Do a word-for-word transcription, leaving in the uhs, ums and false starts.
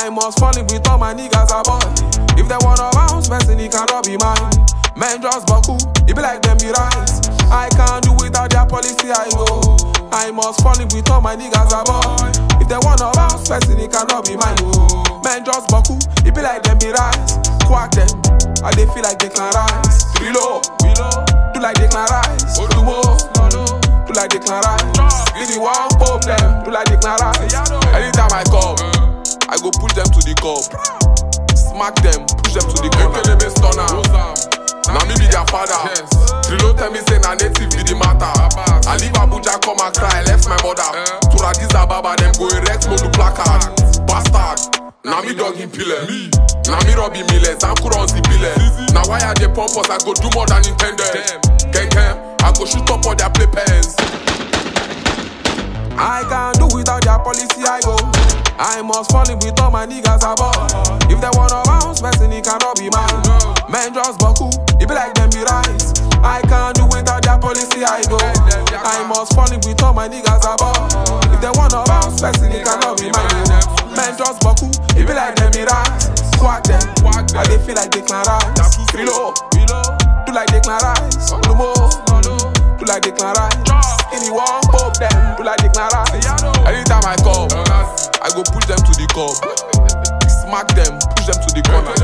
I must fall in with all my niggas aboard. If they wanna bounce, person, he cannot be mine. Men just buckle, it be like them be rice. I can't do without their policy, I go. I must fall in with all my niggas aboard. If they wanna bounce, person, he cannot be mine. Men just buckle, it be like them be rice. Quack them, and they feel like they can rise. Reload, do like they can rise. Do more, do like they can rise. If you want pop them, do like they can rise. Anytime I come, I go push them to the cup. Smack them, push them to the corner. Make them stunner. Now me be their father. Trilo tell me say na native be the matter. I leave Abuja come and cry, left my mother. To Addis Ababa them go erect no do placard. Bastard. Now me dog in pillar. Now me Robbie Millers, I'm Kuron the pillar. Now why are they pump us? I go do more than intended. Ken Ken, I go shoot up all their play pens. I can't do without their policy, I go. I must fall in with all my niggas aboard. If they wanna bounce, person, he cannot be mine. Men just buckle, it be like them be rice. I can't do without their policy, I go. I must fall in with all my niggas aboard. If they wanna bounce, person, he cannot be mine. Men just buckle, it be like them be rice. Quack them, and they feel like they can rise. Reload, do like they can rise. Do more, do like they can rise. Anyone pop them, do like they can rise. Anytime I come, I go push them to the cup. Smack them, push them to the corner.